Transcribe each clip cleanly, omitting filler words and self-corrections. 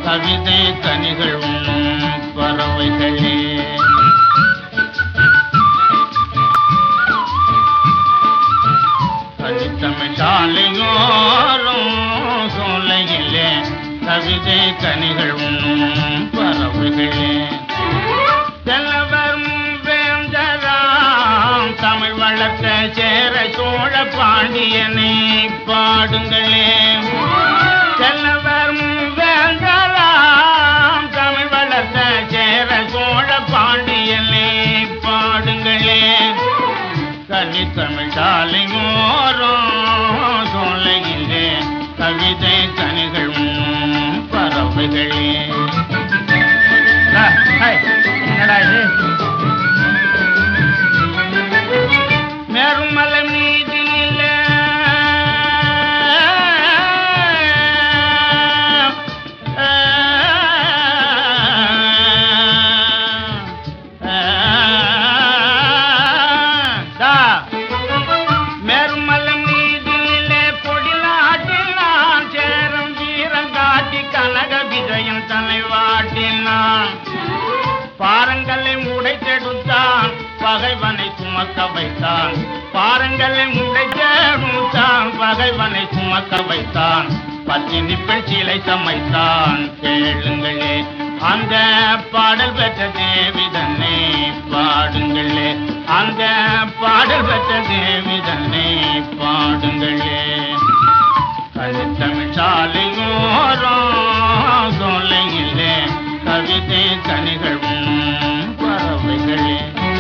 கவிதை கனிகள் உண்ணும் பறவைகளே. கனித்தமிழ் சாலையோரும் சோலையிலே கவிதை கனிகள் உண்ணும் பறவைகளே. செல்லவர் வேந்தராம் தமிழ் வளர்த்த சேர சோழ பாண்டியனை பாடுங்களே. செல்லவர் வேந்தராம் தமிழ் வளர்த்த சேர சோழ பாண்டியனை பாடுங்களே. கனித்தமிழ் சாலையோரும் சோலையிலே கவிதை கனிகள் உண்ணும் பறவைகளே. மேருமலை மீதினில மேருமலை மீதினிலே பொடிலாட்டினான் சேரம் வீரங்காட்டி கனக விஜயம் தலைவாட்டினான். பாரங்களை உடைத்தெடுத்தான் பகைவனை சுமக்க வைத்தான். பாரங்களை உடைத்தெடுத்தான் பகைவனை சுமக்க வைத்தான். பத்தினி பெண் சிலை சமைத்தான். கேளுங்களே அந்த பாடல் பெற்ற தேவிதனை பாடுங்களே. அந்த பாடல் பெற்ற தேவிதனை பாடுங்களே. கனித்தமிழ் சாலையோரும் சோலையிலே கவிதை கனிகள் உண்ணும் பறவைகளே.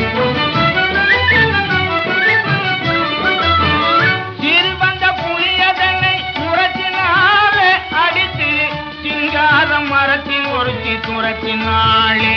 சிறுவந்த புலியதனை முரத்தினாலே அடித்து சிங்கார மரத்தின் ஒருத்தி துரத்தினாளே.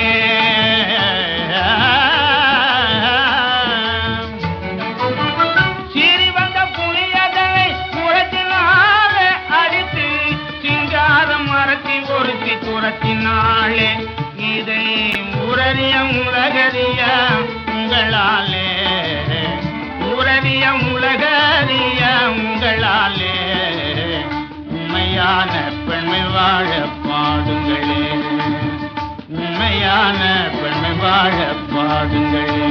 சிறுவந்த புலியதனை முரத்தினாலே அடித்து சிங்கார மரத்தின் ஒருத்தி துரத்தினாளே. இதை உரறிய உலகறிய உங்களாலே, உரறிய உலகறிய உங்களாலே உண்மையான பெண்மை வாழ பாடுங்களே. உண்மையான பெண்மை வாழ பாடுங்களே.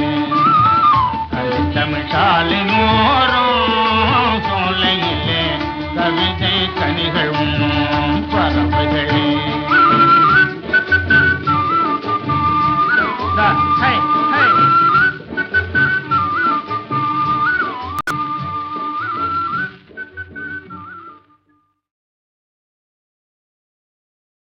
கனித்தமிழ் சாலையோரும் சோலையிலே கவிதை கனி